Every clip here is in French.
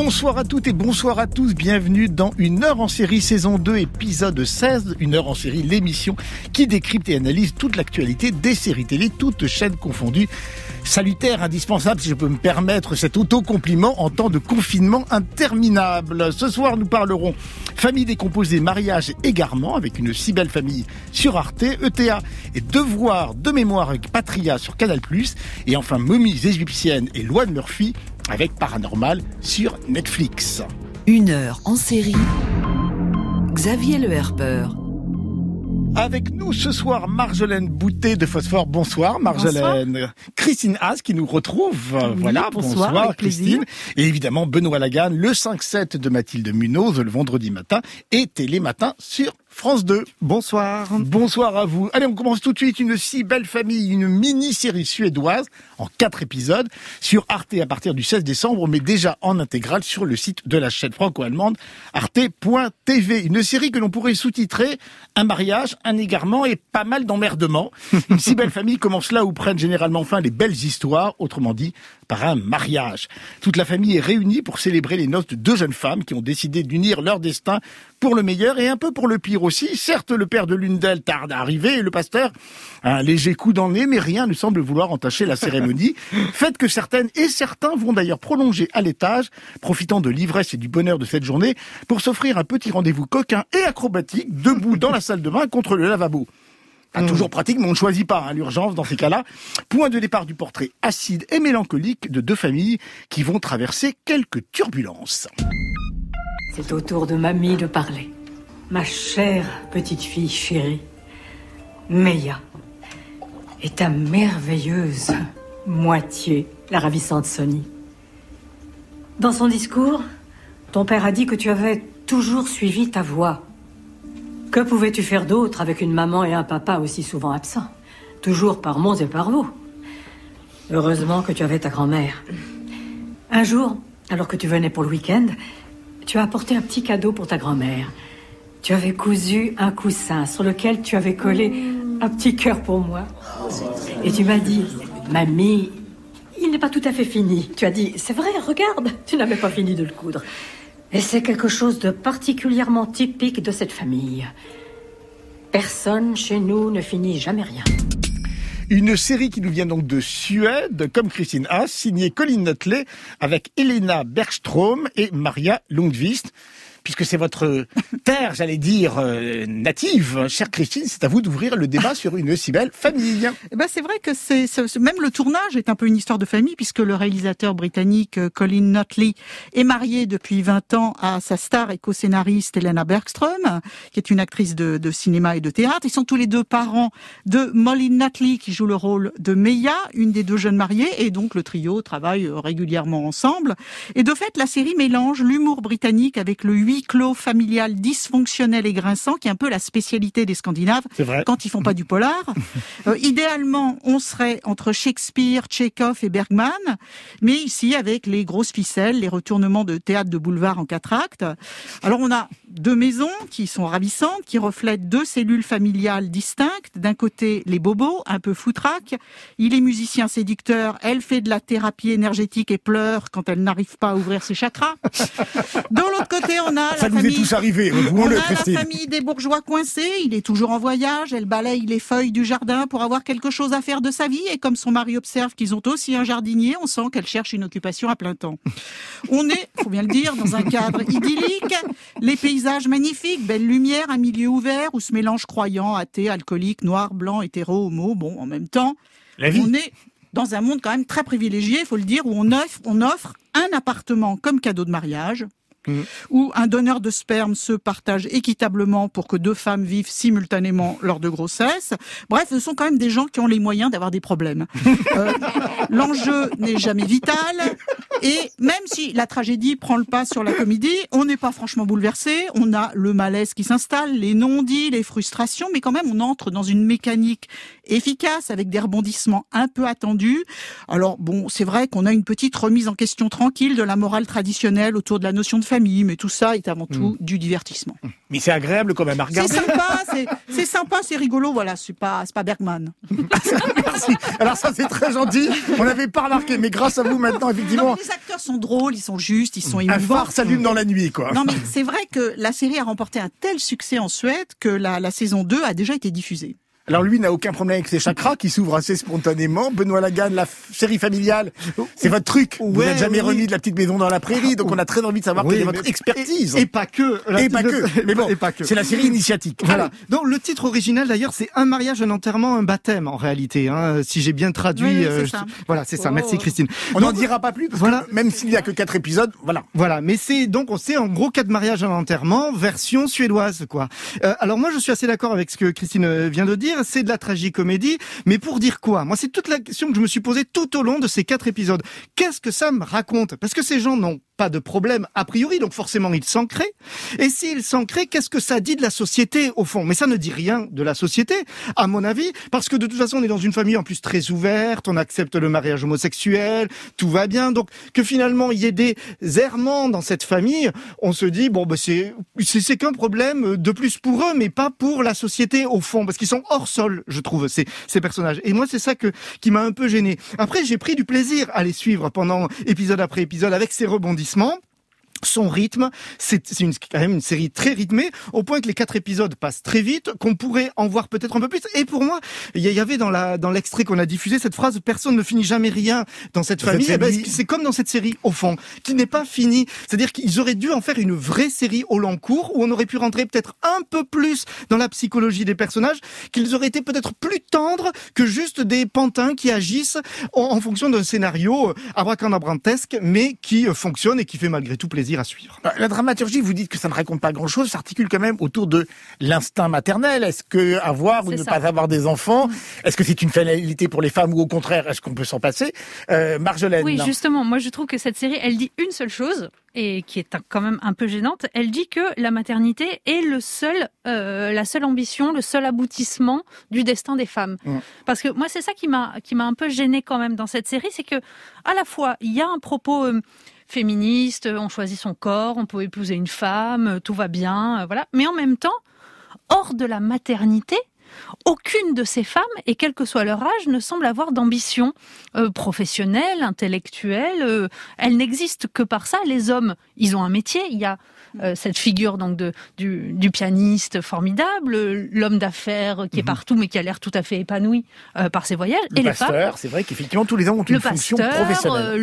Bonsoir à toutes et bonsoir à tous, bienvenue dans Une heure en série, saison 2, épisode 16. Une heure en série, l'émission qui décrypte et analyse toute l'actualité des séries télé, toutes chaînes confondues. Salutaire, indispensable, si je peux me permettre cet auto-compliment en temps de confinement interminable. Ce soir, nous parlerons famille décomposée, mariage, égarement, avec une si belle famille sur Arte, ETA et Devoir de mémoire avec Patria sur Canal+, et enfin momies égyptiennes et loi de Murphy avec Paranormal sur Netflix. Une heure en série, Xavier Le Herpeur. Avec nous ce soir, Marjolaine Boutet de Phosphore. Bonsoir Marjolaine. Bonsoir. Christine Haas qui nous retrouve. Oui, voilà, bonsoir Christine. Et évidemment Benoît Lagarde, le 5-7 de Mathilde Munoz le vendredi matin et Télématin sur France 2. Bonsoir. Bonsoir à vous. Allez, on commence tout de suite une si belle famille, une mini-série suédoise en 4 épisodes sur Arte à partir du 16 décembre, mais déjà en intégrale sur le site de la chaîne franco-allemande arte.tv. Une série que l'on pourrait sous-titrer Un mariage, un égarement et pas mal d'emmerdements. Une si belle famille commence là où prennent généralement fin les belles histoires, autrement dit par un mariage. Toute la famille est réunie pour célébrer les noces de 2 jeunes femmes qui ont décidé d'unir leur destin pour le meilleur et un peu pour le pire aussi. Certes, le père de l'une d'elles tarde à arriver et le pasteur a un léger coup dans le nez, mais rien ne semble vouloir entacher la cérémonie. Fait que certaines et certains vont d'ailleurs prolonger à l'étage, profitant de l'ivresse et du bonheur de cette journée pour s'offrir un petit rendez-vous coquin et acrobatique, debout dans la salle de bain contre le lavabo. Pas toujours pratique, mais on ne choisit pas l'urgence dans ces cas-là. Point de départ du portrait acide et mélancolique de 2 familles qui vont traverser quelques turbulences. C'est au tour de mamie de parler. Ma chère petite fille chérie, Meia est ta merveilleuse moitié, la ravissante Sonny. Dans son discours, ton père a dit que tu avais toujours suivi ta voie. Que pouvais-tu faire d'autre avec une maman et un papa aussi souvent absents, toujours par monts et par vaux? Heureusement que tu avais ta grand-mère. Un jour, alors que tu venais pour le week-end, tu as apporté un petit cadeau pour ta grand-mère. Tu avais cousu un coussin sur lequel tu avais collé un petit cœur pour moi. Et tu m'as dit, mamie, il n'est pas tout à fait fini. Tu as dit, c'est vrai, regarde, tu n'avais pas fini de le coudre. Et c'est quelque chose de particulièrement typique de cette famille. Personne chez nous ne finit jamais rien. Une série qui nous vient donc de Suède, comme Christine Haas, signée Colin Nutley, avec Helena Bergström et Maria Lundqvist. Puisque c'est votre terre, j'allais dire, native, chère Christine, c'est à vous d'ouvrir le débat sur une si belle famille. C'est vrai que même le tournage est un peu une histoire de famille, puisque le réalisateur britannique Colin Nutley est marié depuis 20 ans à sa star et co-scénariste Helena Bergström, qui est une actrice de cinéma et de théâtre. Ils sont tous les 2 parents de Molly Nutley, qui joue le rôle de Meia, une des 2 jeunes mariées, et donc le trio travaille régulièrement ensemble. Et de fait, la série mélange l'humour britannique avec le huis clos familial dysfonctionnel et grinçant, qui est un peu la spécialité des Scandinaves quand ils font pas du polar. Idéalement, on serait entre Shakespeare, Tchekhov et Bergman, mais ici avec les grosses ficelles, les retournements de théâtre de boulevard en 4 actes. Alors on a 2 maisons qui sont ravissantes, qui reflètent 2 cellules familiales distinctes. D'un côté, les bobos, un peu foutraques. Il est musicien séducteur, elle fait de la thérapie énergétique et pleure quand elle n'arrive pas à ouvrir ses chakras. De l'autre côté, on a ça nous est tous arrivé, la famille des bourgeois coincés, il est toujours en voyage, elle balaye les feuilles du jardin pour avoir quelque chose à faire de sa vie, et comme son mari observe qu'ils ont aussi un jardinier, on sent qu'elle cherche une occupation à plein temps. On est, faut bien le dire, dans un cadre idyllique, les paysages magnifiques, belle lumière, un milieu ouvert où se mélangent croyants, athées, alcooliques, noirs, blancs, hétéros, homos, en même temps, la vie. On est dans un monde quand même très privilégié, il faut le dire, où on offre un appartement comme cadeau de mariage, où un donneur de sperme se partage équitablement pour que 2 femmes vivent simultanément lors de grossesse. Bref, ce sont quand même des gens qui ont les moyens d'avoir des problèmes. L'enjeu n'est jamais vital, et même si la tragédie prend le pas sur la comédie, on n'est pas franchement bouleversé, on a le malaise qui s'installe, les non-dits, les frustrations, mais quand même on entre dans une mécanique efficace avec des rebondissements un peu attendus. Alors c'est vrai qu'on a une petite remise en question tranquille de la morale traditionnelle autour de la notion de famille, mais tout ça est avant tout du divertissement. Mais c'est agréable quand même à regarder. C'est sympa, c'est rigolo, voilà, c'est pas Bergman. Merci. Alors ça c'est très gentil, on l'avait pas remarqué, mais grâce à vous maintenant, effectivement, les acteurs sont drôles, ils sont justes, ils sont Un émouvants. phare s'allume dans la nuit, quoi. Non, mais c'est vrai que la série a remporté un tel succès en Suède que la saison 2 a déjà été diffusée. Alors lui n'a aucun problème avec ses chakras qui s'ouvrent assez spontanément. Benoît Lagarde, la série familiale, c'est votre truc. Vous n'êtes jamais remis de La Petite Maison dans la Prairie, donc on a très envie de savoir quelle est votre expertise. Et pas que. Et pas que. Mais bon, c'est la série initiatique. Voilà. Donc le titre original d'ailleurs, c'est Un mariage, un enterrement, un baptême en réalité. Hein, si j'ai bien traduit. Oui, c'est ça. Voilà, c'est ça. Merci Christine. On n'en dira pas plus parce que même s'il n'y a que 4 épisodes, voilà. Voilà, mais c'est en gros 4 mariages, un enterrement, version suédoise quoi. Alors moi je suis assez d'accord avec ce que Christine vient de dire. C'est de la tragicomédie, mais pour dire quoi? Moi, c'est toute la question que je me suis posée tout au long de ces 4 épisodes. Qu'est-ce que ça me raconte? Parce que ces gens n'ont pas de problème a priori, donc forcément ils s'en créent. Et s'ils s'en créent, qu'est-ce que ça dit de la société au fond? Mais ça ne dit rien de la société, à mon avis, parce que de toute façon on est dans une famille en plus très ouverte, on accepte le mariage homosexuel, tout va bien, donc que finalement il y ait des errements dans cette famille, on se dit bon c'est qu'un problème de plus pour eux, mais pas pour la société au fond, parce qu'ils sont hors sol, je trouve, ces personnages. Et moi c'est ça qui m'a un peu gêné. Après j'ai pris du plaisir à les suivre pendant épisode après épisode avec ces rebondissements. Son rythme, c'est quand même une série très rythmée, au point que les 4 épisodes passent très vite, qu'on pourrait en voir peut-être un peu plus. Et pour moi, il y avait dans l'extrait qu'on a diffusé cette phrase « Personne ne finit jamais rien dans cette famille ». C'est comme dans cette série, au fond, qui n'est pas finie. C'est-à-dire qu'ils auraient dû en faire une vraie série au long cours, où on aurait pu rentrer peut-être un peu plus dans la psychologie des personnages, qu'ils auraient été peut-être plus tendres que juste des pantins qui agissent en fonction d'un scénario abracadabrantesque, mais qui fonctionne et qui fait malgré tout plaisir à suivre. La dramaturgie, vous dites que ça ne raconte pas grand-chose, s'articule quand même autour de l'instinct maternel. Est-ce que avoir ou ne pas avoir des enfants, est-ce que c'est une finalité pour les femmes ou au contraire, est-ce qu'on peut s'en passer? Marjolaine. Oui, justement, moi je trouve que cette série, elle dit une seule chose, et qui est quand même un peu gênante. Elle dit que la maternité est la seule ambition, le seul aboutissement du destin des femmes. Parce que moi, c'est ça qui m'a un peu gênée quand même dans cette série, c'est que à la fois il y a un propos féministe, on choisit son corps, on peut épouser une femme, tout va bien, voilà. Mais en même temps, hors de la maternité, aucune de ces femmes, et quel que soit leur âge, ne semble avoir d'ambition professionnelle, intellectuelle. Elles n'existent que par ça. Les hommes, ils ont un métier. Il y a cette figure donc du pianiste formidable, l'homme d'affaires qui est partout mais qui a l'air tout à fait épanoui par ses voyages. Le pasteur, c'est vrai qu'effectivement tous les hommes ont une fonction professionnelle.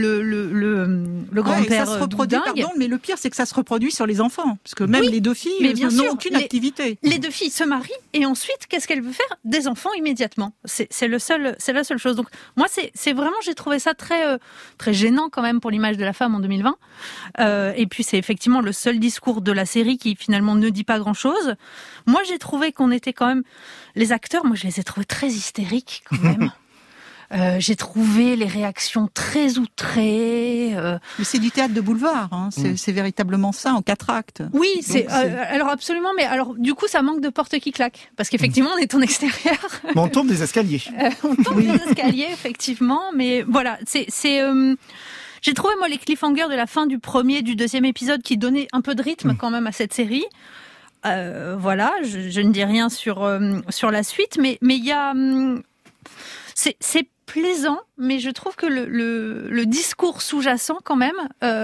Le grand-père ça se reproduit, mais le pire c'est que ça se reproduit sur les enfants, parce que même les 2 filles n'ont aucune activité. Les 2 filles se marient et ensuite qu'est-ce qu'elles veulent faire? Des enfants immédiatement. C'est la seule chose. Donc moi c'est vraiment, j'ai trouvé ça très très gênant quand même pour l'image de la femme en 2020. Et puis c'est effectivement le seul discours de la série qui finalement ne dit pas grand-chose. Moi j'ai trouvé qu'on était quand même, les acteurs, moi je les ai trouvés très hystériques quand même. J'ai trouvé les réactions très outrées. Mais c'est du théâtre de boulevard, hein. C'est véritablement ça, en 4 actes. Oui, alors absolument, mais alors du coup ça manque de porte qui claque, parce qu'effectivement on est en extérieur. Mais on tombe des escaliers. On tombe des escaliers, effectivement, mais voilà, j'ai trouvé moi les cliffhangers de la fin du premier, du 2e épisode qui donnaient un peu de rythme quand même à cette série. Voilà, je ne dis rien sur la suite, mais il y a c'est plaisant, mais je trouve que le discours sous-jacent quand même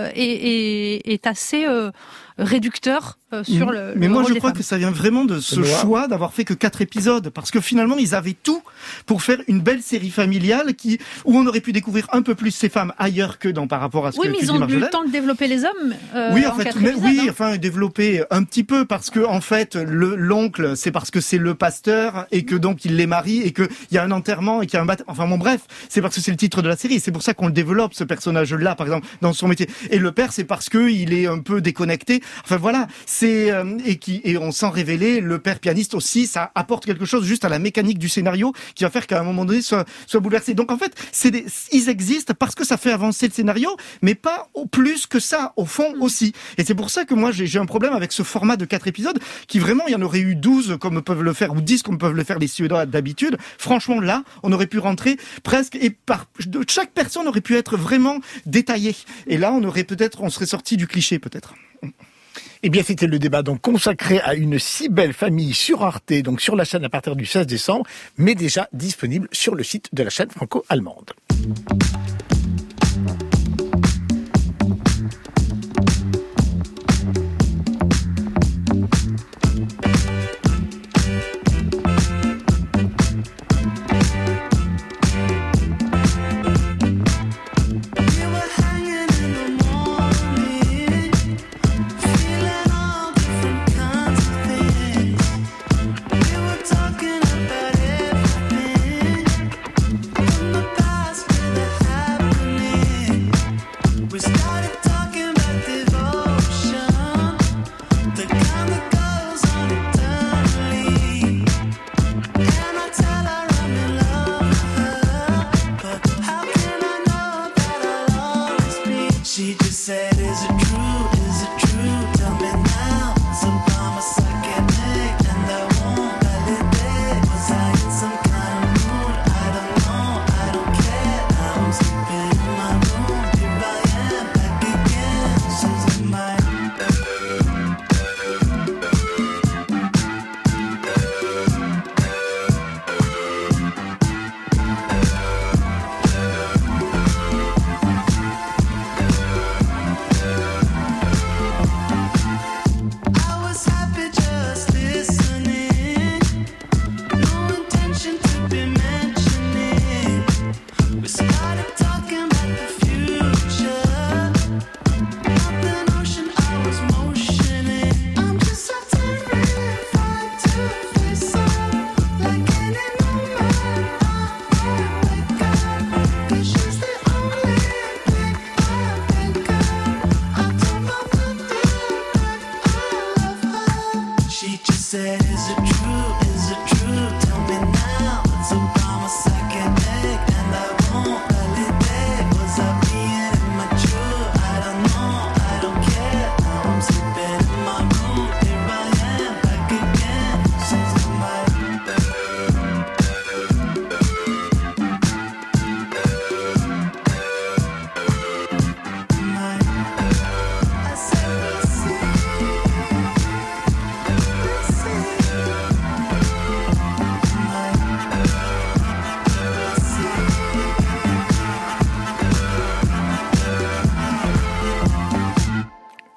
est assez réducteur sur le Mais moi rôle je des crois femmes. que ça vient vraiment de ce choix d'avoir fait que 4 épisodes, parce que finalement ils avaient tout pour faire une belle série familiale où on aurait pu découvrir un peu plus ces femmes ailleurs que par rapport à ce que tu dis, Marjolaine. Oui, mais ils ont eu le temps de développer les hommes oui, en fait, développer un petit peu, parce que en fait l'oncle, c'est parce que c'est le pasteur et que donc il les marie et qu'il y a un enterrement et qu'il y a un baptême. Enfin bon bref, c'est parce que c'est le titre de la série, c'est pour ça qu'on le développe, ce personnage-là par exemple dans son métier. Et le père, c'est parce que il est un peu déconnecté. Enfin voilà, et on sent révéler le père pianiste aussi, ça apporte quelque chose juste à la mécanique du scénario qui va faire qu'à un moment donné soit bouleversé. Donc en fait, ils existent parce que ça fait avancer le scénario, mais pas plus que ça au fond aussi. Et c'est pour ça que moi j'ai un problème avec ce format de 4 épisodes qui vraiment, il y en aurait eu 12 comme peuvent le faire ou 10 comme peuvent le faire les Suédois d'habitude. Franchement là, on aurait pu rentrer presque et chaque personne aurait pu être vraiment détaillée. Et là, on serait sorti du cliché peut-être. Eh bien, c'était le débat donc consacré à une si belle famille sur Arte, donc sur la chaîne à partir du 16 décembre, mais déjà disponible sur le site de la chaîne franco-allemande.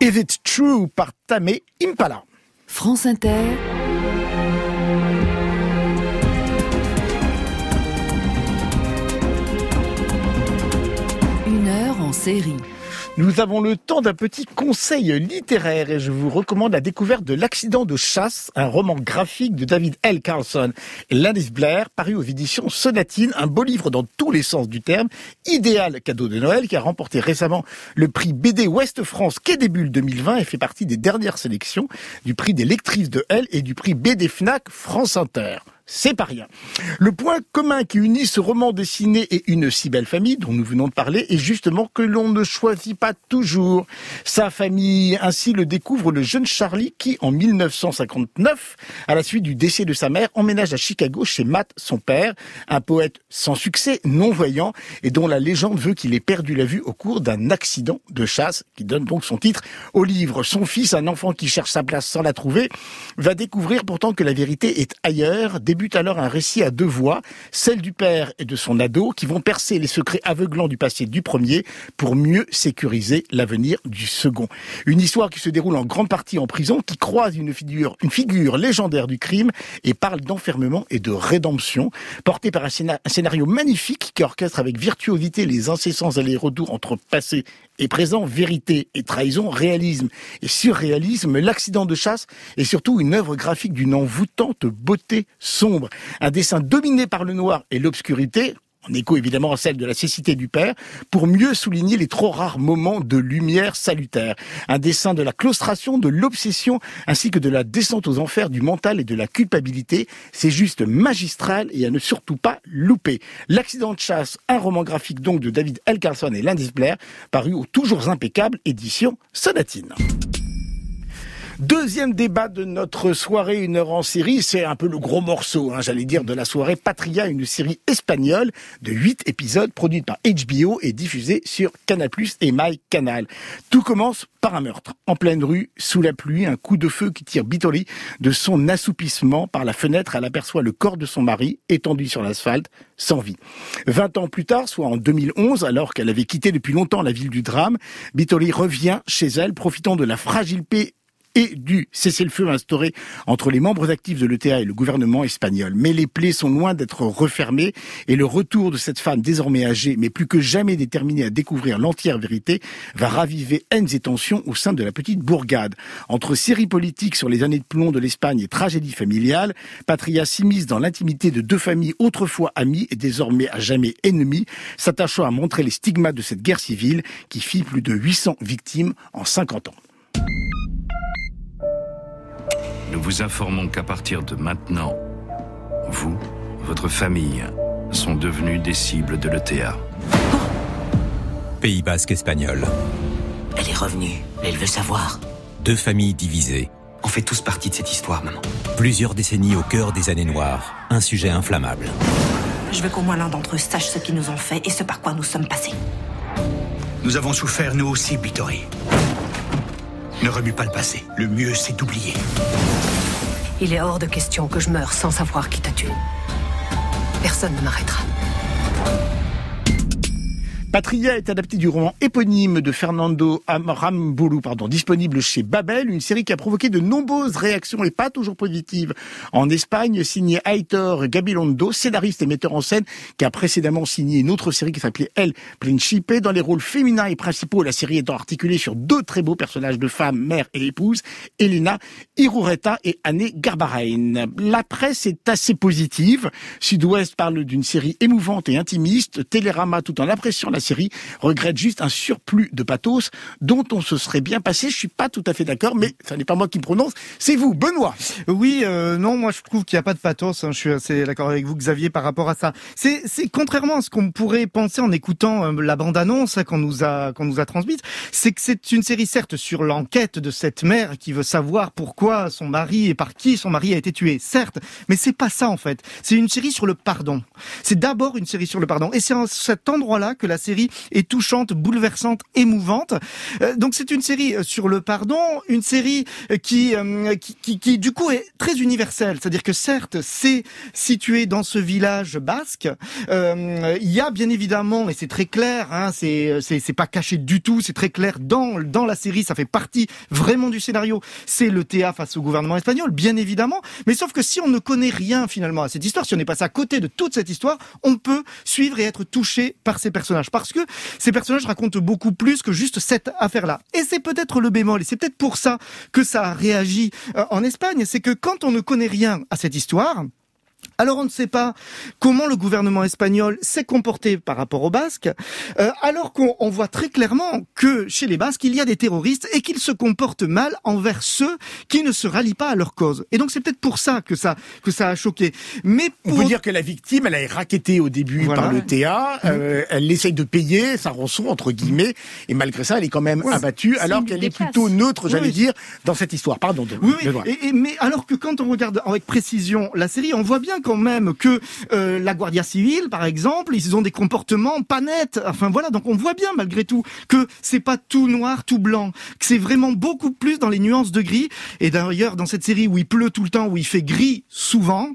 Is It True par Tame Impala. France Inter. Une heure en série. Nous avons le temps d'un petit conseil littéraire et je vous recommande la découverte de L'Accident de chasse, un roman graphique de David L. Carlson et Landis Blair, paru aux éditions Sonatine, un beau livre dans tous les sens du terme, idéal cadeau de Noël qui a remporté récemment le prix BD Ouest France Quai des Bulles 2020 et fait partie des dernières sélections du prix des lectrices de L et du prix BD Fnac France Inter. C'est pas rien. Le point commun qui unit ce roman dessiné et une si belle famille dont nous venons de parler est justement que l'on ne choisit pas toujours sa famille. Ainsi le découvre le jeune Charlie qui, en 1959, à la suite du décès de sa mère, emménage à Chicago chez Matt, son père, un poète sans succès, non-voyant, et dont la légende veut qu'il ait perdu la vue au cours d'un accident de chasse, qui donne donc son titre au livre. Son fils, un enfant qui cherche sa place sans la trouver, va découvrir pourtant que la vérité est ailleurs. Débute alors un récit à deux voix, celle du père et de son ado, qui vont percer les secrets aveuglants du passé du premier pour mieux sécuriser l'avenir du second. Une histoire qui se déroule en grande partie en prison, qui croise une figure légendaire du crime et parle d'enfermement et de rédemption, portée par un scénario magnifique qui orchestre avec virtuosité les incessants allers-retours entre passé et présent, vérité et trahison, réalisme et surréalisme. L'accident de chasse est surtout une œuvre graphique d'une envoûtante beauté sombre. Un dessin dominé par le noir et l'obscurité, en écho évidemment à celle de la cécité du père, pour mieux souligner les trop rares moments de lumière salutaire. Un dessin de la claustration, de l'obsession, ainsi que de la descente aux enfers du mental et de la culpabilité. C'est juste magistral et à ne surtout pas louper. L'accident de chasse, un roman graphique donc de David L. Carlson et Landis Blair, paru aux toujours impeccables éditions Sonatine. Deuxième débat de notre soirée, une heure en série, c'est un peu le gros morceau, j'allais dire, de la soirée. Patria, une série espagnole de 8 épisodes produite par HBO et diffusée sur Canal+ et MyCanal. Tout commence par un meurtre. En pleine rue, sous la pluie, un coup de feu qui tire Bitoli de son assoupissement. Par la fenêtre, elle aperçoit le corps de son mari étendu sur l'asphalte, sans vie. 20 ans plus tard, soit en 2011, alors qu'elle avait quitté depuis longtemps la ville du drame, Bitoli revient chez elle, profitant de la fragile paix et du cessez-le-feu instauré entre les membres actifs de l'ETA et le gouvernement espagnol. Mais les plaies sont loin d'être refermées et le retour de cette femme désormais âgée, mais plus que jamais déterminée à découvrir l'entière vérité, va raviver haines et tensions au sein de la petite bourgade. Entre séries politiques sur les années de plomb de l'Espagne et tragédie familiale, Patria s'immisce dans l'intimité de deux familles autrefois amies et désormais à jamais ennemies, s'attachant à montrer les stigmates de cette guerre civile qui fit plus de 800 victimes en 50 ans. Nous vous informons qu'à partir de maintenant, vous, votre famille, sont devenus des cibles de l'ETA. Pays basque espagnol. Elle est revenue, elle veut savoir. Deux familles divisées. On fait tous partie de cette histoire, maman. Plusieurs décennies au cœur des années noires. Un sujet inflammable. Je veux qu'au moins l'un d'entre eux sache ce qu'ils nous ont fait et ce par quoi nous sommes passés. Nous avons souffert, nous aussi, Bittori. Ne remue pas le passé. Le mieux, c'est d'oublier. Il est hors de question que je meure sans savoir qui t'a tué. Personne ne m'arrêtera. Patria est adapté du roman éponyme de Fernando Aramburu, disponible chez Babel, une série qui a provoqué de nombreuses réactions et pas toujours positives en Espagne, signé Aitor Gabilondo, scénariste et metteur en scène, qui a précédemment signé une autre série qui s'appelait El Principe. Dans les rôles féminins et principaux, la série étant articulée sur deux très beaux personnages de femmes, mère et épouse, Elena Irureta et Anne Garbarain. La presse est assez positive. Sud-Ouest parle d'une série émouvante et intimiste. Télérama, tout en appréciant la série, regrette juste un surplus de pathos dont on se serait bien passé. Je suis pas tout à fait d'accord, mais ça n'est pas moi qui me prononce, c'est vous, Benoît. Oui, non, moi je trouve qu'il n'y a pas de pathos. Je suis assez d'accord avec vous, Xavier, par rapport à ça. C'est contrairement à ce qu'on pourrait penser en écoutant la bande-annonce qu'on nous a transmise, c'est que c'est une série certes sur l'enquête de cette mère qui veut savoir pourquoi son mari et par qui son mari a été tué, certes, mais c'est pas ça en fait. C'est une série sur le pardon. C'est d'abord une série sur le pardon, et c'est à cet endroit-là que la série série est touchante, bouleversante, émouvante. Donc c'est une série sur le pardon, une série qui du coup est très universelle. C'est-à-dire que certes, c'est situé dans ce village basque. Il y a bien évidemment, et c'est très clair, hein, c'est pas caché du tout, c'est très clair dans la série, ça fait partie vraiment du scénario. C'est l'ETA face au gouvernement espagnol, bien évidemment. Mais sauf que si on ne connaît rien finalement à cette histoire, si on est passé à côté de toute cette histoire, on peut suivre et être touché par ces personnages. Parce que ces personnages racontent beaucoup plus que juste cette affaire-là. Et c'est peut-être le bémol, et c'est peut-être pour ça que ça a réagi en Espagne, c'est que quand on ne connaît rien à cette histoire, alors on ne sait pas comment le gouvernement espagnol s'est comporté par rapport aux Basques, alors qu'on voit très clairement que chez les Basques, il y a des terroristes et qu'ils se comportent mal envers ceux qui ne se rallient pas à leur cause. Et donc c'est peut-être pour ça que ça a choqué. Mais on peut dire que la victime, elle a été rackettée au début par l'ETA, elle essaye de payer sa rançon, entre guillemets, et malgré ça, elle est quand même abattue, alors qu'elle est plutôt neutre, j'allais dire, dans cette histoire. Pardon. Mais alors que quand on regarde avec précision la série, on voit bien quand même que la Guardia Civile, par exemple, ils ont des comportements pas nets. Enfin voilà, donc on voit bien malgré tout que c'est pas tout noir, tout blanc, que c'est vraiment beaucoup plus dans les nuances de gris. Et d'ailleurs, dans cette série où il pleut tout le temps, où il fait gris souvent,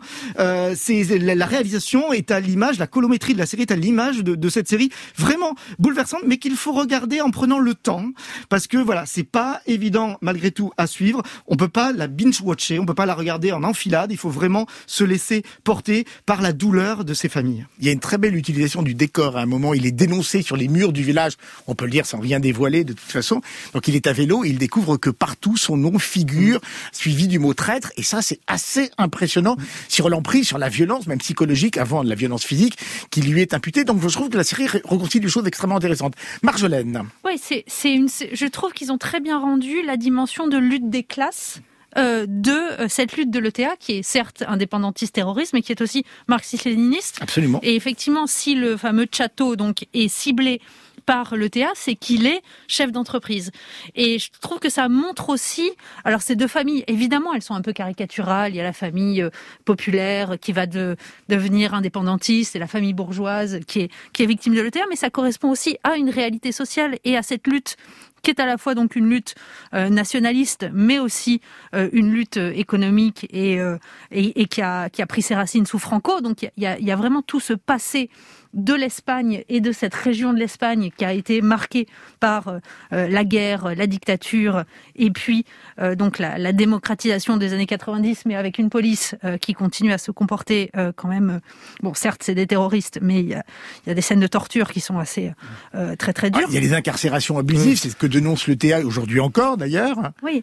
la réalisation est à l'image, la colorimétrie de la série est à l'image de cette série vraiment bouleversante, mais qu'il faut regarder en prenant le temps, parce que voilà, c'est pas évident malgré tout à suivre. On peut pas la binge-watcher, on peut pas la regarder en enfilade. Il faut vraiment se laisser porté par la douleur de ces familles. Il y a une très belle utilisation du décor. À un moment, il est dénoncé sur les murs du village. On peut le dire sans rien dévoiler de toute façon. Donc il est à vélo et il découvre que partout son nom figure, suivi du mot traître. Et ça, c'est assez impressionnant sur l'emprise, sur la violence, même psychologique, avant de la violence physique, qui lui est imputée. Donc je trouve que la série reconcilie des choses extrêmement intéressantes. Marjolaine. Oui, je trouve qu'ils ont très bien rendu la dimension de lutte des classes de cette lutte de l'ETA, qui est certes indépendantiste terroriste, mais qui est aussi marxiste-léniniste. Absolument. Et effectivement, si le fameux Chateau donc est ciblé par l'ETA, c'est qu'il est chef d'entreprise. Et je trouve que ça montre aussi, alors ces deux familles, évidemment, elles sont un peu caricaturales. Il y a la famille populaire qui va devenir indépendantiste et la famille bourgeoise qui est victime de l'ETA, mais ça correspond aussi à une réalité sociale et à cette lutte qui est à la fois donc une lutte nationaliste, mais aussi une lutte économique et qui a pris ses racines sous Franco. Donc il y a vraiment tout ce passé de l'Espagne et de cette région de l'Espagne qui a été marquée par la guerre, la dictature et puis donc la démocratisation des années 90, mais avec une police qui continue à se comporter quand même. Bon, certes, c'est des terroristes, mais il y a des scènes de torture qui sont assez très très dures. Il y a les incarcérations abusives, c'est ce que dénonce l'ETA aujourd'hui encore, d'ailleurs. Oui,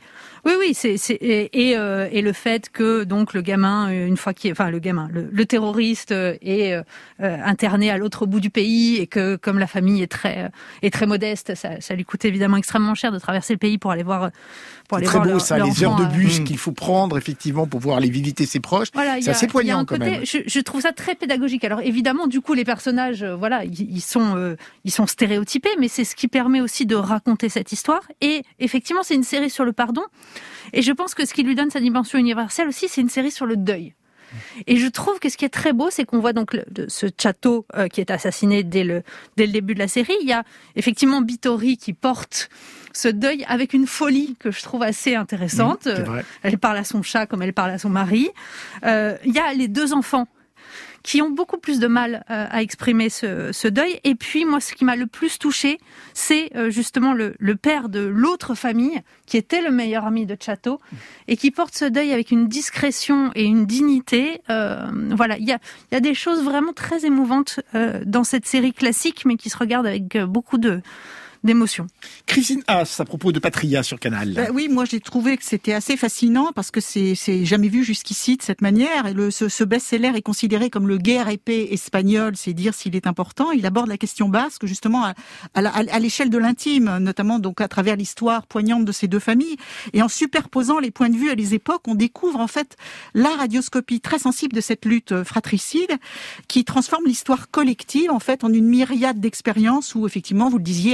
et le fait que donc le gamin, une fois le terroriste est interné à l'autre bout du pays et que comme la famille est très modeste, ça lui coûte évidemment extrêmement cher de traverser le pays pour aller voir les heures de bus qu'il faut prendre effectivement pour pouvoir aller visiter ses proches. Voilà, c'est assez poignant quand même. Je trouve ça très pédagogique. Alors évidemment, du coup, les personnages, ils sont stéréotypés, mais c'est ce qui permet aussi de raconter cette histoire. Et effectivement, c'est une série sur le pardon. Et je pense que ce qui lui donne sa dimension universelle aussi, c'est une série sur le deuil. Et je trouve que ce qui est très beau, c'est qu'on voit donc ce Chateau qui est assassiné dès le début de la série. Il y a effectivement Bittori qui porte ce deuil avec une folie que je trouve assez intéressante. Elle parle à son chat comme elle parle à son mari. Il y a les deux enfants qui ont beaucoup plus de mal à exprimer ce deuil. Et puis, moi, ce qui m'a le plus touchée, c'est justement le père de l'autre famille, qui était le meilleur ami de Chateau, et qui porte ce deuil avec une discrétion et une dignité. Voilà, il y a des choses vraiment très émouvantes dans cette série classique, mais qui se regarde avec beaucoup d'émotion. Christine Haas, à propos de Patria sur Canal. Oui, moi j'ai trouvé que c'était assez fascinant parce que c'est jamais vu jusqu'ici de cette manière. Et ce best-seller est considéré comme le guerre-épée espagnol, c'est dire s'il est important. Il aborde la question basque justement à l'échelle de l'intime, notamment donc à travers l'histoire poignante de ces deux familles. Et en superposant les points de vue et les époques, on découvre en fait la radioscopie très sensible de cette lutte fratricide qui transforme l'histoire collective en fait en une myriade d'expériences où effectivement, vous le disiez, rien n'est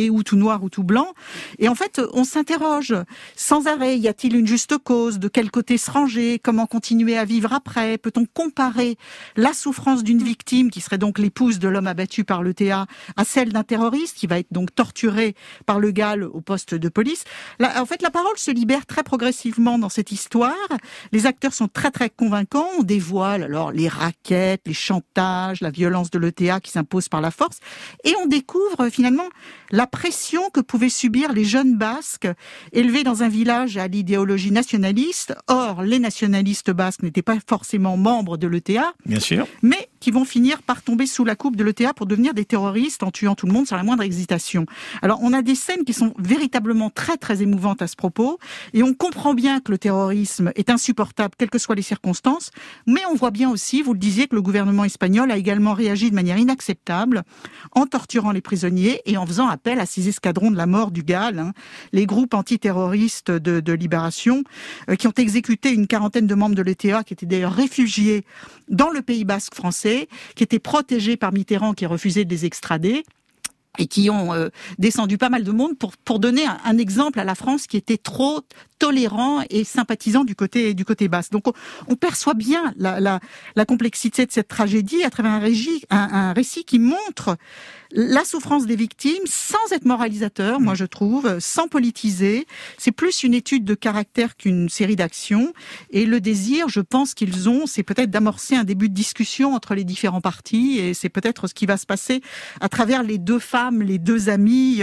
est ou tout noir ou tout blanc. Et en fait, on s'interroge sans arrêt. Y a-t-il une juste cause? De quel côté se ranger? Comment continuer à vivre après? Peut-on comparer la souffrance d'une victime, qui serait donc l'épouse de l'homme abattu par l'ETA, à celle d'un terroriste qui va être donc torturé par le GAL au poste de police? Là, en fait, la parole se libère très progressivement dans cette histoire. Les acteurs sont très très convaincants. On dévoile alors les raquettes, les chantages, la violence de l'ETA qui s'impose par la force. Et on découvre finalement la pression que pouvaient subir les jeunes Basques élevés dans un village à l'idéologie nationaliste. Or, les nationalistes basques n'étaient pas forcément membres de l'ETA. Bien sûr. Mais qui vont finir par tomber sous la coupe de l'ETA pour devenir des terroristes en tuant tout le monde sans la moindre hésitation. Alors, on a des scènes qui sont véritablement très très émouvantes à ce propos, et on comprend bien que le terrorisme est insupportable, quelles que soient les circonstances, mais on voit bien aussi, vous le disiez, que le gouvernement espagnol a également réagi de manière inacceptable en torturant les prisonniers et en faisant appel à ces escadrons de la mort du GAL, les groupes antiterroristes de libération, qui ont exécuté une quarantaine de membres de l'ETA, qui étaient d'ailleurs réfugiés dans le Pays basque français, qui étaient protégés par Mitterrand, qui refusait de les extrader, et qui ont descendu pas mal de monde pour donner un exemple à la France qui était trop tolérant et sympathisant du côté basque. Donc on perçoit bien la complexité de cette tragédie à travers un récit qui montre la souffrance des victimes sans être moralisateur, moi je trouve, sans politiser. C'est plus une étude de caractère qu'une série d'actions. Et le désir, je pense qu'ils ont, c'est peut-être d'amorcer un début de discussion entre les différents partis, et c'est peut-être ce qui va se passer à travers les deux femmes, les deux amies.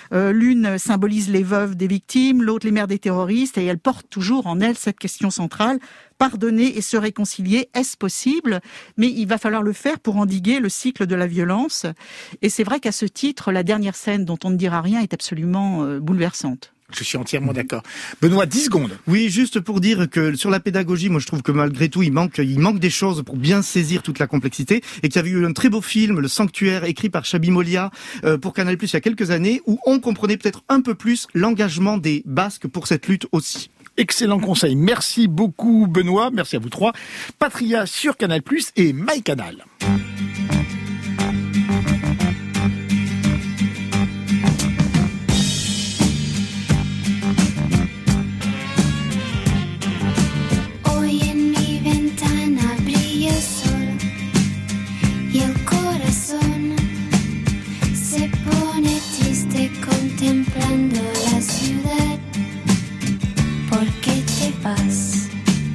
L'une symbolise les veuves des victimes, l'autre les mères des terroristes, et elle porte toujours en elle cette question centrale. Pardonner et se réconcilier, est-ce possible? Mais il va falloir le faire pour endiguer le cycle de la violence. Et c'est vrai qu'à ce titre, la dernière scène dont on ne dira rien est absolument bouleversante. Je suis entièrement d'accord. Benoît, 10 secondes. Oui, juste pour dire que sur la pédagogie, moi je trouve que malgré tout, il manque des choses pour bien saisir toute la complexité, et qu'il y avait eu un très beau film, Le Sanctuaire, écrit par Chabi Molia pour Canal+ il y a quelques années, où on comprenait peut-être un peu plus l'engagement des Basques pour cette lutte aussi. Excellent conseil. Merci beaucoup, Benoît. Merci à vous trois. Patria sur Canal+ et MyCanal. Contemplando la ciudad, ¿por qué te vas?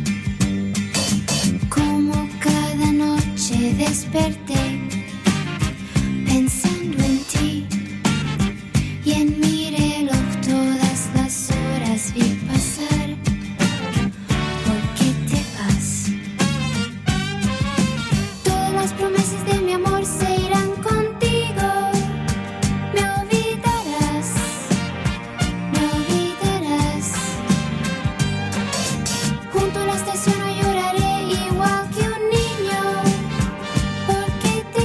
Como cada noche desperté pensando en ti, y en mi reloj todas las horas vi pasar. ¿Por qué te vas? Todas las promesas de mi amor se irán contigo. Junto a la estación lloraré igual que un niño. ¿Por qué te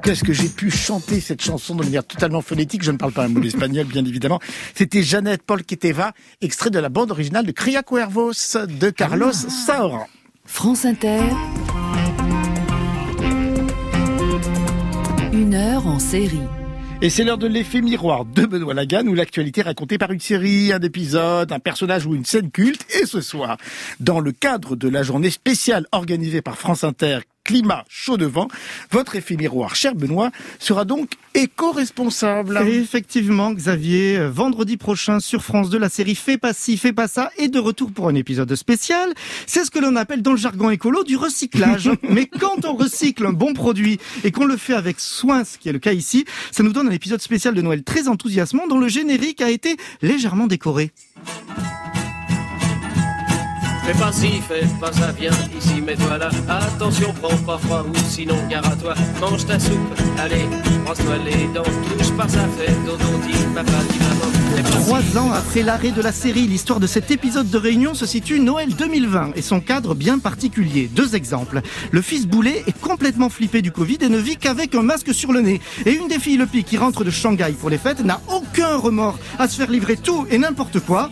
qu'est-ce que j'ai pu chanter cette chanson de manière totalement phonétique. Je ne parle pas un mot d'espagnol, bien évidemment. C'était Janet Polqueteva, extrait de la bande originale de Cria Cuervos de Carlos Saura. France Inter. 1 heure en série. Et c'est l'heure de l'effet miroir de Benoît Lagan, où l'actualité est racontée par une série, un épisode, un personnage ou une scène culte. Et ce soir, dans le cadre de la journée spéciale organisée par France Inter, Climat chaud devant, votre effet miroir, cher Benoît, sera donc éco-responsable. Et effectivement, Xavier, vendredi prochain sur France 2, la série Fais pas ci, fais pas ça est de retour pour un épisode spécial. C'est ce que l'on appelle dans le jargon écolo du recyclage. Mais quand on recycle un bon produit et qu'on le fait avec soin, ce qui est le cas ici, ça nous donne un épisode spécial de Noël très enthousiasmant dont le générique a été légèrement décoré. Fais pas ci, fais pas ça, viens ici, mets-toi là. Attention, prends pas froid ou sinon gare à toi. Mange ta soupe, allez, brosse-toi les dents. Touche pas ça, fais dodo, dis papa, dis maman. 3 ans après l'arrêt de la série, l'histoire de cet épisode de Réunion se situe Noël 2020 et son cadre bien particulier. 2 exemples. Le fils Boulet est complètement flippé du Covid et ne vit qu'avec un masque sur le nez. Et une des filles Lepi qui rentre de Shanghai pour les fêtes n'a aucun remords à se faire livrer tout et n'importe quoi.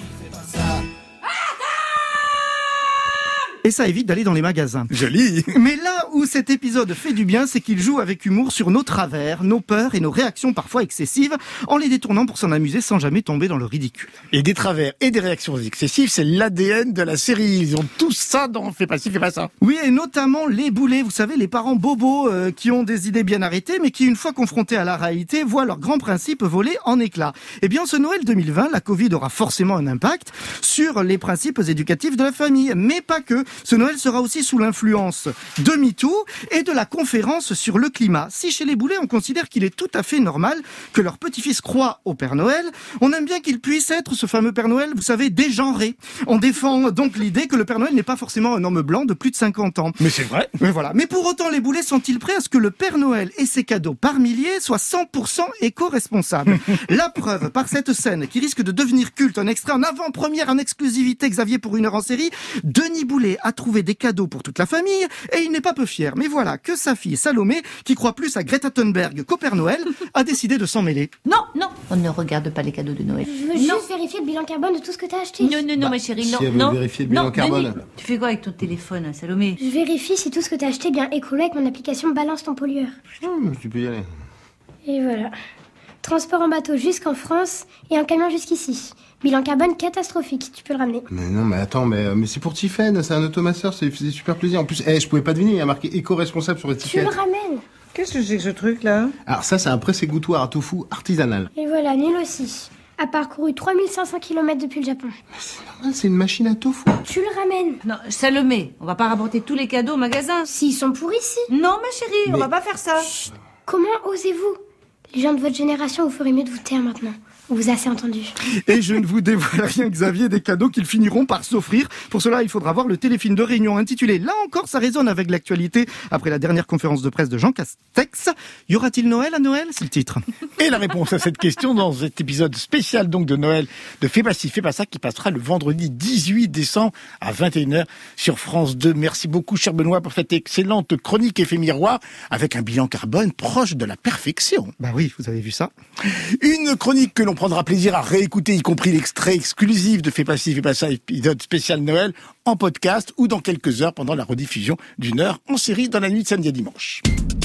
Et ça évite d'aller dans les magasins. Joli. Mais là où cet épisode fait du bien, c'est qu'il joue avec humour sur nos travers, nos peurs et nos réactions parfois excessives, en les détournant pour s'en amuser sans jamais tomber dans le ridicule. Et des travers et des réactions excessives, c'est l'ADN de la série. Ils ont tout ça dans Fais pas ci, fais pas ça. Oui, et notamment les boulets, vous savez, les parents bobos qui ont des idées bien arrêtées, mais qui, une fois confrontés à la réalité, voient leurs grands principes voler en éclats. Eh bien, ce Noël 2020, la Covid aura forcément un impact sur les principes éducatifs de la famille, mais pas que. Ce Noël sera aussi sous l'influence de MeToo et de la conférence sur le climat. Si chez les Boulets, on considère qu'il est tout à fait normal que leur petit-fils croie au Père Noël, on aime bien qu'il puisse être ce fameux Père Noël, vous savez, dégenré. On défend donc l'idée que le Père Noël n'est pas forcément un homme blanc de plus de 50 ans. Mais c'est vrai. Mais voilà. Mais pour autant, les Boulets sont-ils prêts à ce que le Père Noël et ses cadeaux par milliers soient 100% éco-responsables? La preuve, par cette scène qui risque de devenir culte, un extrait en avant-première en exclusivité, Xavier, pour 1 heure en série, Denis Boulet a trouvé des cadeaux pour toute la famille et il n'est pas peu fier. Mais voilà que sa fille Salomé, qui croit plus à Greta Thunberg qu'au Père Noël, a décidé de s'en mêler. Non, on ne regarde pas les cadeaux de Noël. Je veux juste vérifier le bilan carbone de tout ce que t'as acheté. Non, ma chérie, non. Si elle veut vérifier le bilan carbone. Denis, tu fais quoi avec ton téléphone, Salomé? Je vérifie si tout ce que t'as acheté est bien écolo avec mon application Balance ton pollueur. Tu peux y aller. Et voilà. Transport en bateau jusqu'en France et en camion jusqu'ici. Bilan carbone catastrophique, tu peux le ramener. Mais non, mais attends, mais c'est pour Tiffen, c'est un automasseur, ça lui faisait super plaisir. En plus, je pouvais pas deviner, il y a marqué éco-responsable sur l'étiquette. Tu le ramènes. Qu'est-ce que c'est que ce truc-là? Alors ça, c'est un pressé-gouttoir à tofu artisanal. Et voilà, nul aussi. A parcouru 3500 km depuis le Japon. Mais c'est normal, c'est une machine à tofu. Tu le ramènes. Non, Salomé, on va pas rapporter tous les cadeaux au magasin. S'ils sont pour ici. Non, ma chérie, on va pas faire ça. Chut. Comment osez-vous? Les gens de votre génération, vous ferez mieux de vous taire maintenant. On vous a assez entendu. Et je ne vous dévoile rien, Xavier, des cadeaux qu'ils finiront par s'offrir. Pour cela, il faudra voir le téléfilm de Réunion intitulé « Là encore, ça résonne avec l'actualité » après la dernière conférence de presse de Jean Castex. Y aura-t-il Noël à Noël? C'est le titre. Et la réponse à cette question dans cet épisode spécial donc de Noël de Fais pas ci, fais pas ça qui passera le vendredi 18 décembre à 21h sur France 2. Merci beaucoup, cher Benoît, pour cette excellente chronique Effet Miroir avec un bilan carbone proche de la perfection. Bah oui, vous avez vu ça. Une chronique que l'on prendra plaisir à réécouter, y compris l'extrait exclusif de Fais pas ci, fais pas ça, épisode spécial Noël, en podcast ou dans quelques heures pendant la rediffusion d'1 heure en série dans la nuit de samedi à dimanche.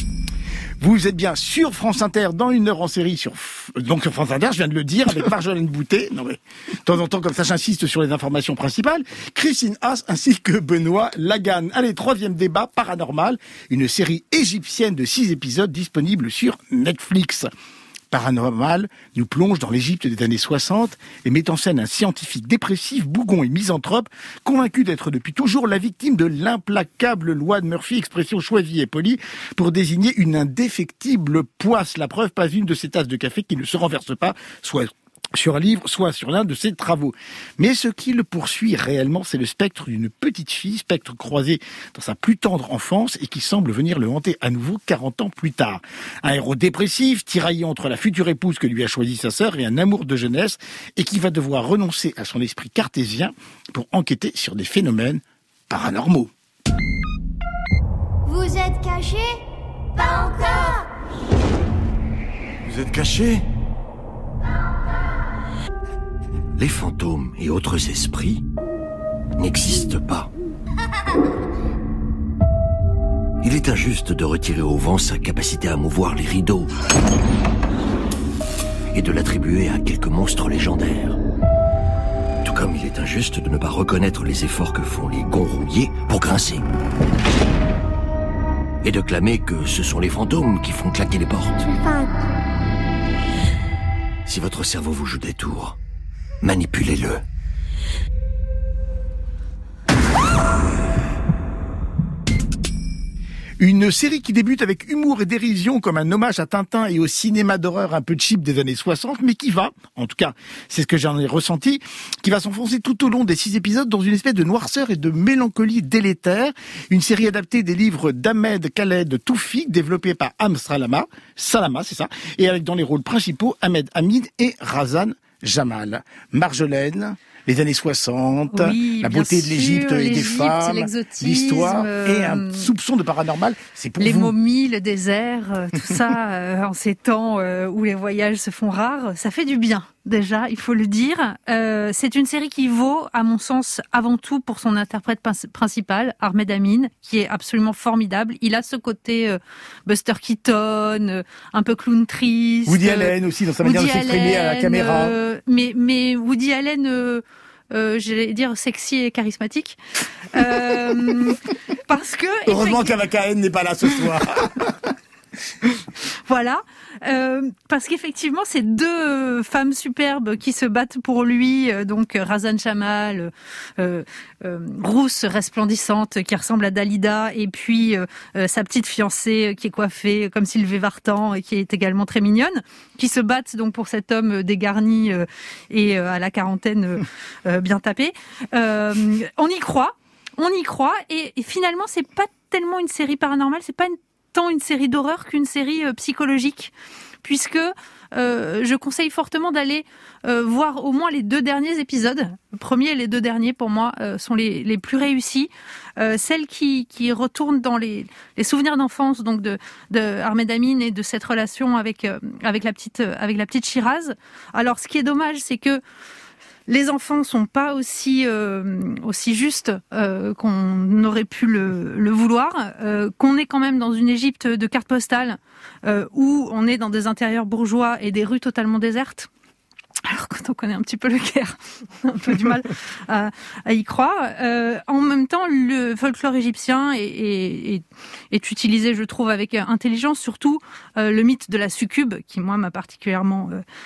Vous êtes bien sur France Inter dans 1 heure en série sur France Inter, je viens de le dire, avec Marjolaine Boutet. Non mais, de temps en temps, comme ça, j'insiste sur les informations principales. Christine Haas ainsi que Benoît Lagan. Allez, 3e débat, Paranormal, une série égyptienne de 6 épisodes disponible sur Netflix. Paranormal nous plonge dans l'Égypte des années 60 et met en scène un scientifique dépressif, bougon et misanthrope, convaincu d'être depuis toujours la victime de l'implacable loi de Murphy, expression choisie et polie, pour désigner une indéfectible poisse. La preuve, pas une de ces tasses de café qui ne se renverse pas, soit sur un livre, soit sur l'un de ses travaux. Mais ce qui le poursuit réellement, c'est le spectre d'une petite fille, spectre croisé dans sa plus tendre enfance et qui semble venir le hanter à nouveau 40 ans plus tard. Un héros dépressif, tiraillé entre la future épouse que lui a choisie sa sœur et un amour de jeunesse, et qui va devoir renoncer à son esprit cartésien pour enquêter sur des phénomènes paranormaux. Vous êtes cachés? Pas encore! Vous êtes caché? Les fantômes et autres esprits n'existent pas. Il est injuste de retirer au vent sa capacité à mouvoir les rideaux et de l'attribuer à quelques monstres légendaires. Tout comme il est injuste de ne pas reconnaître les efforts que font les gonds rouillés pour grincer. Et de clamer que ce sont les fantômes qui font claquer les portes. Si votre cerveau vous joue des tours, manipulez-le. Une série qui débute avec humour et dérision comme un hommage à Tintin et au cinéma d'horreur un peu cheap des années 60, mais qui va, en tout cas c'est ce que j'en ai ressenti, qui va s'enfoncer tout au long des 6 épisodes dans une espèce de noirceur et de mélancolie délétère. Une série adaptée des livres d'Ahmed Khaled Toufik, développée par Am Salama, c'est ça, et avec dans les rôles principaux Ahmed Hamid et Razan Jamal. Marjolaine, les années 60, oui, la beauté de l'Égypte et des femmes, l'histoire et un soupçon de paranormal, c'est pour les vous. momies, le désert, tout ça, en ces temps où les voyages se font rares, ça fait du bien. Déjà, il faut le dire. C'est une série qui vaut, à mon sens, avant tout pour son interprète principal, Ahmed Amin, qui est absolument formidable. Il a ce côté Buster Keaton, un peu clown triste. Woody Allen aussi, dans sa manière de s'exprimer à la caméra. Mais Woody Allen... j'allais dire sexy et charismatique. Parce que... Heureusement qu'Avakaen n'est pas là ce soir. Voilà, parce qu'effectivement, c'est 2 femmes superbes qui se battent pour lui, donc Razan Jamal, rousse, resplendissante, qui ressemble à Dalida, et puis sa petite fiancée qui est coiffée comme Sylvie Vartan et qui est également très mignonne, qui se battent donc pour cet homme dégarni et à la quarantaine bien tapé. On y croit, et finalement, c'est pas tellement une série paranormale, c'est pas tant une série d'horreur qu'une série psychologique, puisque je conseille fortement d'aller voir au moins les 2 derniers épisodes. Le premier et les 2 derniers, pour moi, sont les plus réussis. Celles qui retournent dans les souvenirs d'enfance, donc de Ahmed Amin et de cette relation avec la petite Shiraz. Alors, ce qui est dommage, c'est que les enfants sont pas aussi justes qu'on aurait pu le vouloir, qu'on est quand même dans une Égypte de carte postale où on est dans des intérieurs bourgeois et des rues totalement désertes. Alors quand on connaît un petit peu le Caire, on a un peu du mal à y croire. En même temps, le folklore égyptien est utilisé, je trouve, avec intelligence, surtout le mythe de la succube, qui moi m'a particulièrement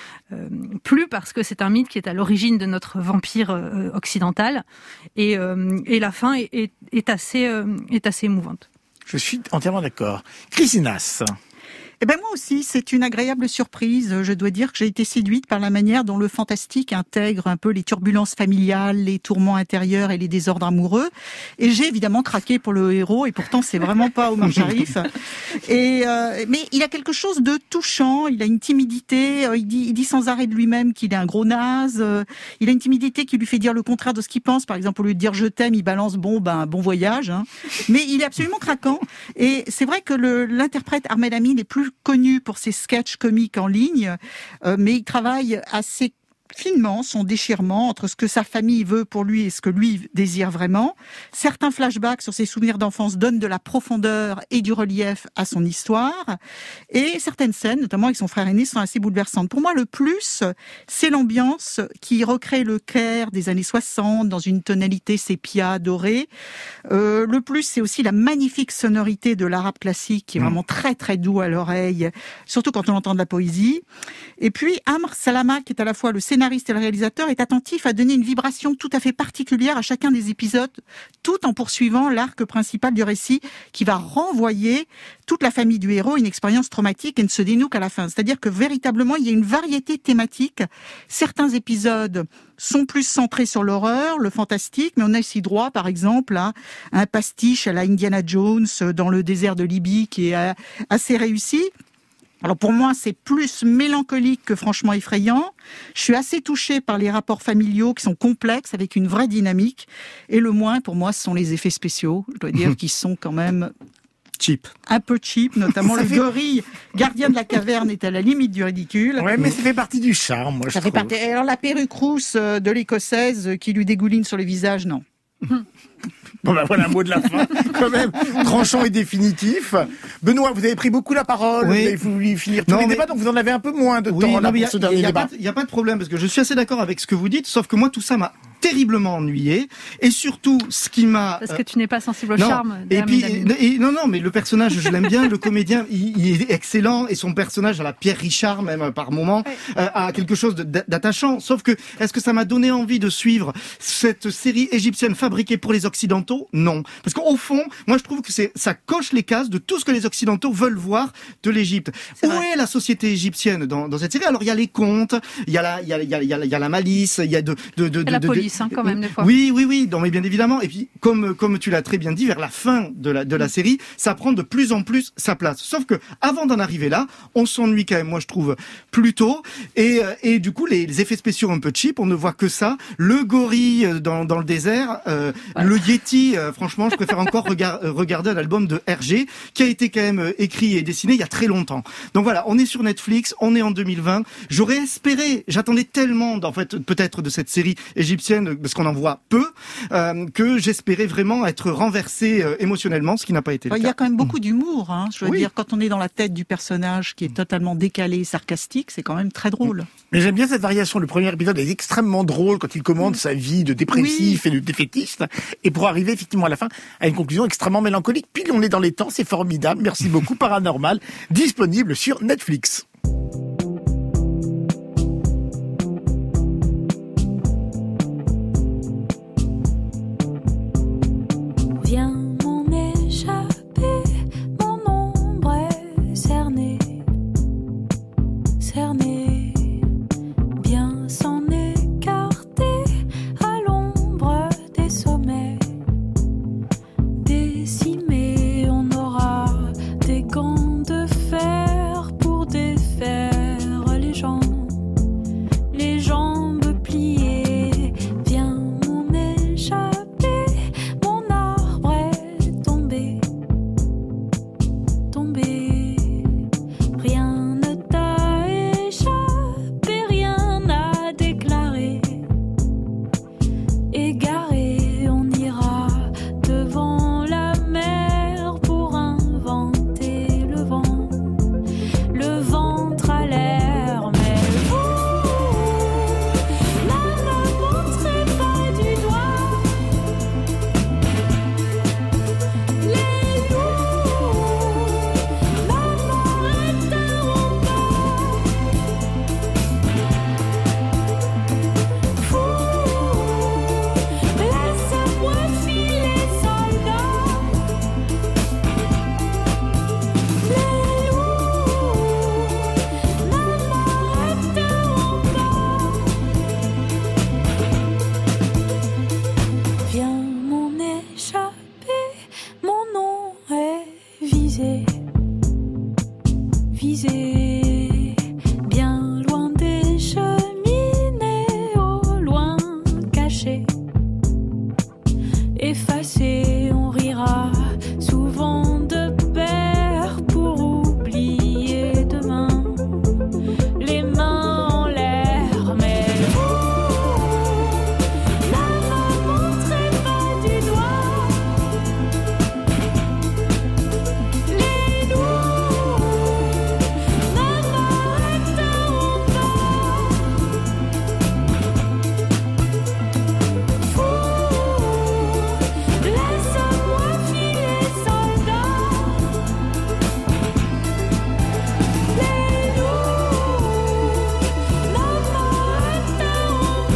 plu, parce que c'est un mythe qui est à l'origine de notre vampire occidental, et la fin est assez émouvante. Je suis entièrement d'accord. Christinas. Eh ben moi aussi, c'est une agréable surprise. Je dois dire que j'ai été séduite par la manière dont le fantastique intègre un peu les turbulences familiales, les tourments intérieurs et les désordres amoureux. Et j'ai évidemment craqué pour le héros, et pourtant c'est vraiment pas Omar Sharif. Mais il a quelque chose de touchant. Il a une timidité. Il dit sans arrêt de lui-même qu'il est un gros naze. Il a une timidité qui lui fait dire le contraire de ce qu'il pense. Par exemple, au lieu de dire je t'aime, il balance bon voyage. Hein. Mais il est absolument craquant. Et c'est vrai que l'interprète Ahmed Amin est plus connu pour ses sketchs comiques en ligne, mais il travaille assez finement son déchirement entre ce que sa famille veut pour lui et ce que lui désire vraiment. Certains flashbacks sur ses souvenirs d'enfance donnent de la profondeur et du relief à son histoire. Et certaines scènes, notamment avec son frère aîné, sont assez bouleversantes. Pour moi, le plus, c'est l'ambiance qui recrée le Caire des années 60 dans une tonalité sépia dorée. Le plus, c'est aussi la magnifique sonorité de l'arabe classique qui est vraiment très très doux à l'oreille, surtout quand on entend de la poésie. Et puis, Amr Salama, qui est à la fois le scénariste et le réalisateur, est attentif à donner une vibration tout à fait particulière à chacun des épisodes, tout en poursuivant l'arc principal du récit qui va renvoyer toute la famille du héros à une expérience traumatique et ne se dénoue qu'à la fin. C'est-à-dire que véritablement, il y a une variété thématique. Certains épisodes sont plus centrés sur l'horreur, le fantastique, mais on a ici droit, par exemple, à un pastiche à la Indiana Jones dans le désert de Libye qui est assez réussi. Alors pour moi, c'est plus mélancolique que franchement effrayant. Je suis assez touchée par les rapports familiaux qui sont complexes, avec une vraie dynamique. Et le moins, pour moi, ce sont les effets spéciaux, je dois dire, qui sont quand même cheap. Un peu cheap, notamment Ça le fait- gorille gardien de la caverne est à la limite du ridicule. Ouais, mais ça fait partie du charme, moi, je Ça fait trouve. partie. Alors la perruque rousse de l'écossaise qui lui dégouline sur le visage, non. Bon, bah voilà un mot de la fin, quand même, tranchant et définitif. Benoît, vous avez pris beaucoup la parole, Oui. vous avez voulu finir tous Non, les mais- débats, donc vous en avez un peu moins de Oui, temps non, là mais pour ce dernier débat. il y a pas de problème parce que je suis assez d'accord avec ce que vous dites, sauf que moi tout ça m'a terriblement ennuyé et surtout ce qui m'a Parce que tu n'es pas sensible au non. charme. Et puis d'Amélie. non, mais le personnage je l'aime bien, le comédien il est excellent et son personnage à la Pierre Richard même par moment a quelque chose d'attachant. Sauf que est-ce que ça m'a donné envie de suivre cette série égyptienne fabriquée pour les Occidentaux? Non, parce qu'au fond, moi je trouve que ça coche les cases de tout ce que les Occidentaux veulent voir de l'Égypte. Où est la société égyptienne dans cette série? Alors il y a les contes, il y a la malice, il y a la police, quand même, des fois. Oui, non, mais bien évidemment. Et puis, comme tu l'as très bien dit, vers la fin de la série, ça prend de plus en plus sa place. Sauf que, avant d'en arriver là, on s'ennuie quand même, moi, je trouve, plus tôt. Et du coup, les effets spéciaux un peu cheap, on ne voit que ça. Le gorille dans le désert, le Yeti, franchement, je préfère encore regarder un album de Hergé, qui a été quand même écrit et dessiné il y a très longtemps. Donc voilà, on est sur Netflix, on est en 2020. J'aurais espéré, j'attendais tellement, en fait, peut-être de cette série égyptienne, parce qu'on en voit peu, que j'espérais vraiment être renversé émotionnellement, ce qui n'a pas été le Il y cas. a quand même beaucoup d'humour, hein. Je veux Oui. dire, quand on est dans la tête du personnage qui est totalement décalé, sarcastique, c'est quand même très drôle. Mais j'aime bien cette variation. Le premier épisode est extrêmement drôle quand il commande sa vie de dépressif et de défaitiste. Et pour arriver effectivement à la fin à une conclusion extrêmement mélancolique. Puis on est dans les temps, c'est formidable. Merci beaucoup. Paranormal, disponible sur Netflix. Viens m'en échapper, mon ombre est cernée, cernée. Bien s'en écarter à l'ombre des sommets. Décimés, on aura des gants de fer pour défaire les jambes pliées. Viens m'en échapper, mon arbre est tombé, tombé. Rien ne t'a échappé, rien n'a déclaré. Égaré, on ira devant la mer pour inventer le ventre à l'air. Mais vous, ne montrez pas du doigt les loups, n'arrêteront pas. Fou, laisse-moi filer, soldats. Les loups n'arrêteront pas. Viens m'en échapper, mon nom est visé, visé. Bien loin des cheminées, au loin caché. Effacé, on rira souvent de pair pour oublier demain. Les mains en l'air, mais vous, ne montrez pas du doigt les loups, n'arrêteront pas. Fou, laisse-moi filer, soldats. Les loups n'arrêteront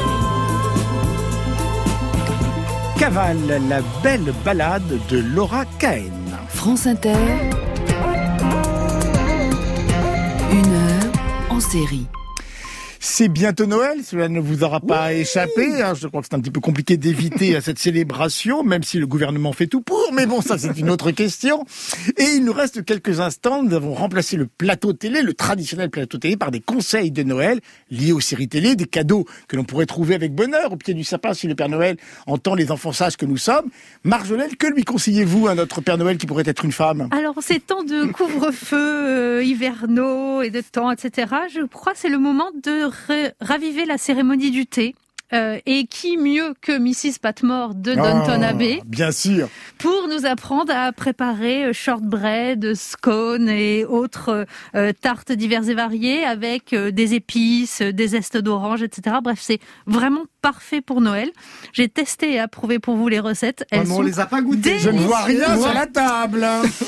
pas. Cavale, la belle balade de Laura Cahen. France Inter. 1 heure en série. C'est bientôt Noël, cela ne vous aura pas échappé. Je crois que c'est un petit peu compliqué d'éviter cette célébration, même si le gouvernement fait tout pour. Mais bon, ça c'est une autre question. Et il nous reste quelques instants. Nous avons remplacé le plateau télé, le traditionnel plateau télé, par des conseils de Noël liés aux séries télé, des cadeaux que l'on pourrait trouver avec bonheur au pied du sapin si le Père Noël entend les enfants sages que nous sommes. Marjolaine, que lui conseillez-vous à notre Père Noël qui pourrait être une femme? Alors, ces temps de couvre-feu hivernaux et de temps, etc., je crois que c'est le moment de raviver la cérémonie du thé. Et qui mieux que Mrs. Patmore de Downton Abbey, bien sûr, pour nous apprendre à préparer shortbread, scones et autres tartes diverses et variées avec des épices, des zestes d'orange, etc. Bref, c'est vraiment parfait pour Noël. J'ai testé et approuvé pour vous les recettes. Elles sont on les a pas goûtées. Je ne vois rien sur la table.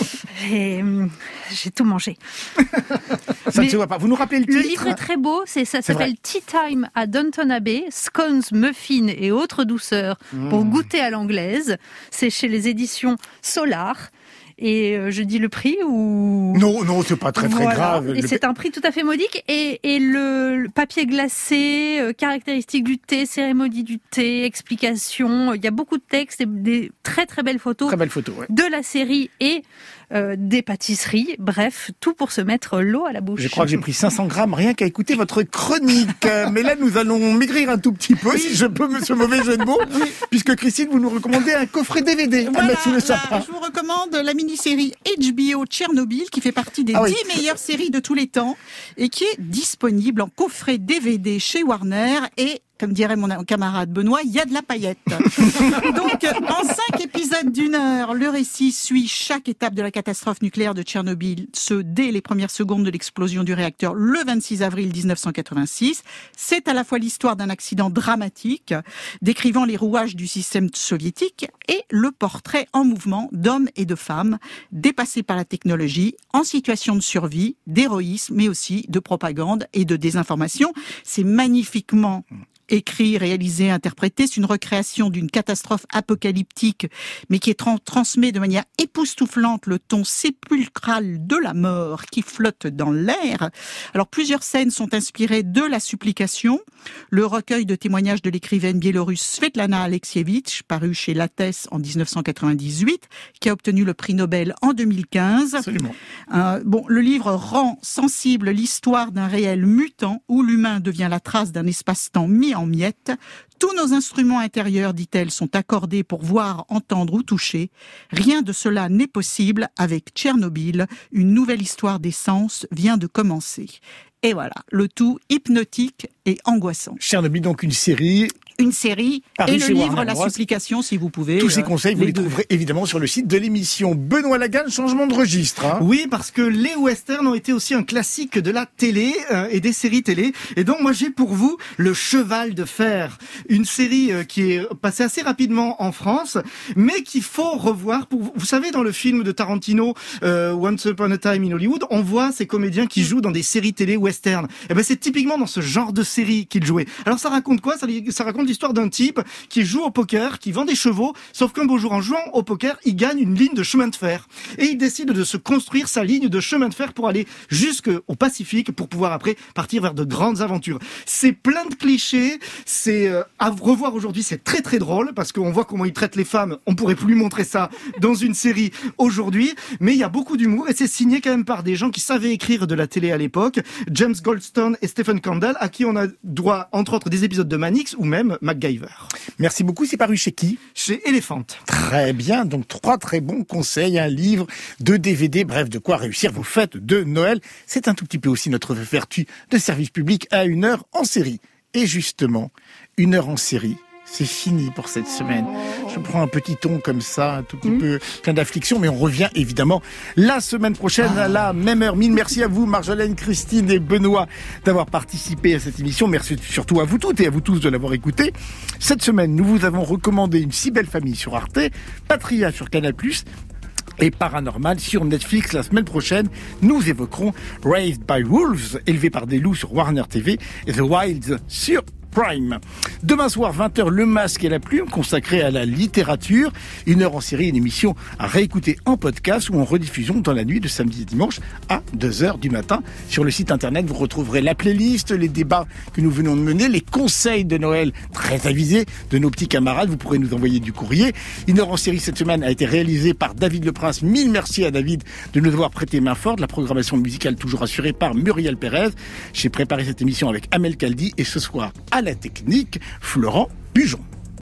Et j'ai tout mangé. Ça ne se voit pas. Vous nous rappelez le titre? Le livre est très beau. Ça s'appelle Tea Time à Downton Abbey, scones, muffins et autres douceurs pour goûter à l'anglaise. C'est chez les éditions Solar. Et je dis le prix ou... Non, c'est pas très grave. Et c'est un prix tout à fait modique. Et le papier glacé, caractéristiques du thé, cérémonie du thé, explications. Il y a beaucoup de textes et des très très belles photos. Très belles photos, ouais. De la série et des pâtisseries. Bref, tout pour se mettre l'eau à la bouche. Je crois que j'ai pris 500 grammes rien qu'à écouter votre chronique. Mais là, nous allons maigrir un tout petit peu, si je peux ce mauvais jeu de mots, puisque Christine, vous nous recommandez un coffret DVD à mettre sous le sapin. Je vous recommande la mini-série HBO Tchernobyl, qui fait partie des 10 meilleures séries de tous les temps, et qui est disponible en coffret DVD chez Warner, et comme dirait mon camarade Benoît, il y a de la paillette. Donc, en 5 épisodes d'1 heure, le récit suit chaque étape de la catastrophe nucléaire de Tchernobyl, dès les premières secondes de l'explosion du réacteur le 26 avril 1986. C'est à la fois l'histoire d'un accident dramatique, décrivant les rouages du système soviétique, et le portrait en mouvement d'hommes et de femmes dépassés par la technologie, en situation de survie, d'héroïsme, mais aussi de propagande et de désinformation. C'est magnifiquement écrit, réalisé, interprété. C'est une recréation d'une catastrophe apocalyptique, mais qui transmet de manière époustouflante le ton sépulcral de la mort qui flotte dans l'air. Alors, plusieurs scènes sont inspirées de La Supplication, le recueil de témoignages de l'écrivaine biélorusse Svetlana Alexievitch, paru chez Lattès en 1998, qui a obtenu le prix Nobel en 2015. Absolument. Le livre rend sensible l'histoire d'un réel mutant où l'humain devient la trace d'un espace-temps mis en miettes. Tous nos instruments intérieurs, dit-elle, sont accordés pour voir, entendre ou toucher. Rien de cela n'est possible avec Tchernobyl. Une nouvelle histoire des sens vient de commencer. Et voilà, le tout hypnotique et angoissant. Tchernobyl, donc une série et le livre La Supplication, si vous pouvez. Tous ces conseils, vous les trouverez évidemment sur le site de l'émission. Benoît Lagarde, changement de registre. Oui, parce que les westerns ont été aussi un classique de la télé et des séries télé. Et donc, moi, j'ai pour vous Le Cheval de Fer. Une série qui est passée assez rapidement en France, mais qu'il faut revoir. Vous savez, dans le film de Tarantino, Once Upon a Time in Hollywood, on voit ces comédiens qui jouent dans des séries télé western. Et ben, c'est typiquement dans ce genre de série qu'ils jouaient. Alors, ça raconte quoi? Ça raconte l'histoire d'un type qui joue au poker, qui vend des chevaux, sauf qu'un beau jour, en jouant au poker, il gagne une ligne de chemin de fer. Et il décide de se construire sa ligne de chemin de fer pour aller jusqu'au Pacifique, pour pouvoir après partir vers de grandes aventures. C'est plein de clichés, c'est à revoir aujourd'hui, c'est très très drôle, parce qu'on voit comment il traite les femmes, on pourrait plus montrer ça dans une série aujourd'hui, mais il y a beaucoup d'humour, et c'est signé quand même par des gens qui savaient écrire de la télé à l'époque, James Goldstone et Stephen Campbell, à qui on a droit, entre autres, des épisodes de Mannix, ou même MacGyver. Merci beaucoup, c'est paru chez qui? Chez Elephant. Très bien, donc 3 très bons conseils, un livre, 2 DVD, bref, de quoi réussir vos fêtes de Noël. C'est un tout petit peu aussi notre vertu de service public à 1 heure en série. Et justement, 1 heure en série, c'est fini pour cette semaine. Je prends un petit ton comme ça, un tout petit peu plein d'affliction, mais on revient évidemment la semaine prochaine à la même heure. Mille merci à vous, Marjolaine, Christine et Benoît, d'avoir participé à cette émission. Merci surtout à vous toutes et à vous tous de l'avoir écouté. Cette semaine, nous vous avons recommandé Une si belle famille sur Arte, Patria sur Canal+, et Paranormal sur Netflix. La semaine prochaine, nous évoquerons Raised by Wolves, élevé par des loups sur Warner TV, et The Wilds sur Prime. Demain soir, 20h, Le Masque et la Plume, consacré à la littérature. 1 heure en série, une émission à réécouter en podcast ou en rediffusion dans la nuit de samedi et dimanche à 2h du matin. Sur le site internet, vous retrouverez la playlist, les débats que nous venons de mener, les conseils de Noël très avisés de nos petits camarades. Vous pourrez nous envoyer du courrier. 1 heure en série cette semaine a été réalisée par David Leprince. 1000 merci à David de nous avoir prêté main forte. La programmation musicale toujours assurée par Muriel Pérez. J'ai préparé cette émission avec Amel Kaldi et ce soir à la technique, Florent Bujon.